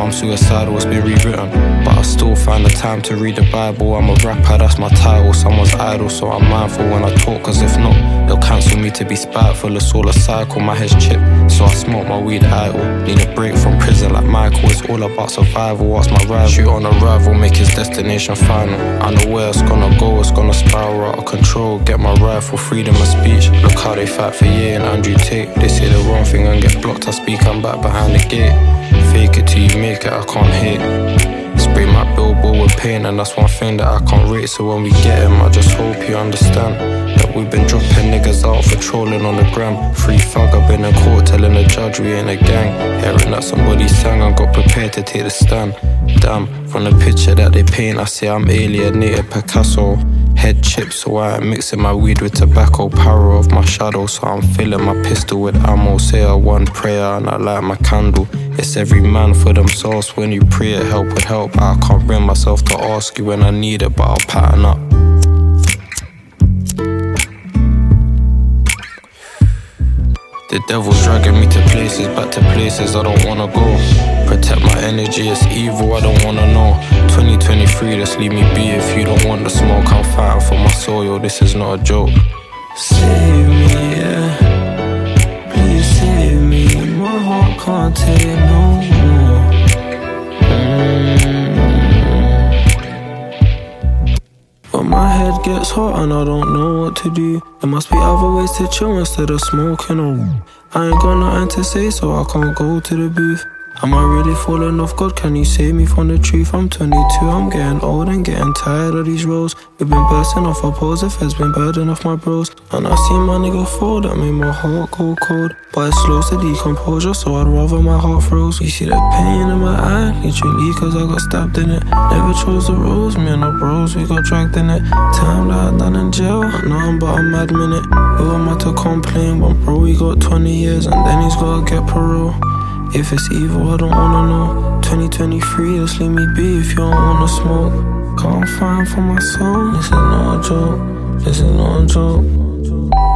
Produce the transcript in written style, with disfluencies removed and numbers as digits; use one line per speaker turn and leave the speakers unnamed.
I'm suicidal, it's been rewritten, but I still find the time to read the Bible. I'm a rapper, that's my title, someone's idol, so I'm mindful when I talk, cause if not, they'll cancel me to be spiteful. It's all a cycle, my head's chipped, so I smoke my weed idle. Need a break from prison like Michael, it's all about survival. Ask my rival, shoot on a rival, make his destination final. I know where it's gonna go, it's gonna spiral out of control. Get my rifle, freedom of speech. Look how they fight for Ye and Andrew Tate. They say the wrong thing and get blocked, I speak, I'm back behind the gate. Fake it till you make it, I can't hate. Spray my billboard with pain, and that's one thing that I can't rate. So when we get him, I just hope you understand that we've been dropping niggas out for trolling on the gram. Free thug, I've been in court telling the judge we ain't a gang. Hearing that somebody sang, I got prepared to take the stand. Damn, from the picture that they paint, I say I'm alienated Picasso. Head chips, so I ain't mixing my weed with tobacco. Power of my shadow, so I'm filling my pistol with ammo. Say I one prayer and I light my candle. It's every man for themselves. When you pray it help would help. I can't bring myself to ask you when I need it, but I'll pattern up. The devil's dragging me to places, back to places I don't wanna go. Protect my energy, it's evil, I don't wanna know. 2023, just leave me be if you don't want the smoke. I'm fighting for my soul, yo, this is not a joke. Save me, yeah, please save me. My heart can't take no more. But my head gets hot and I don't know what to do. There must be other ways to chill instead of smoking on. I ain't got nothing to say, so I can't go to the booth. Am I really falling off? God, can you save me from the truth? I'm 22, I'm getting old and getting tired of these roles. We've been bursting off our poles, if has been burden off my bros. And I see my nigga fall, that made my heart go cold. But it slows the decomposure, so I'd rather my heart froze. You see the pain in my eye, literally, cause I got stabbed in it. Never chose the rose, me and my bros, we got dragged in it. Time that I done in jail, nothing but a mad minute. Who am I to complain, but bro, we got 20 years and then he's gotta get parole. If it's evil, I don't wanna know. 2023, just leave me be if you don't wanna smoke. Can't find for my soul. This is not a joke. This is not a joke.